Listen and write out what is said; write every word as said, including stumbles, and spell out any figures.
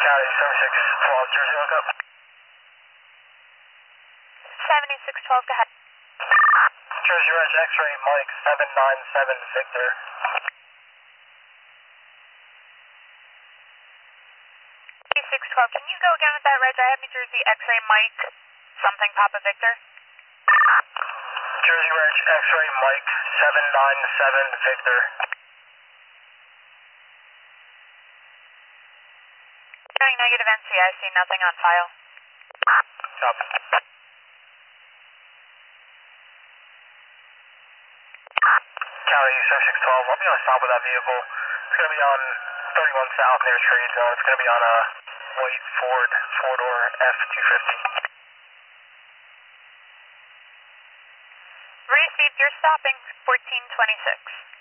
Cali, seventy-six twelve, Jersey, look up. seventy-six twelve, go ahead. Jersey Reg, X-ray, Mike, seven nine seven, Victor. six twelve, can you go again with that, Reg? I have New Jersey X-ray Mike, something Papa Victor. Jersey Reg, X-ray, Mike, seven nine seven, Victor. Showing negative N C, I see nothing on file. Copy. Cali, seventy-six twelve, I'll be on stop with that vehicle. It's going to be on thirty-one South near Trade Zone. It's going to be on a white Ford, four-door F two fifty. Received, you're stopping, fourteen twenty-six.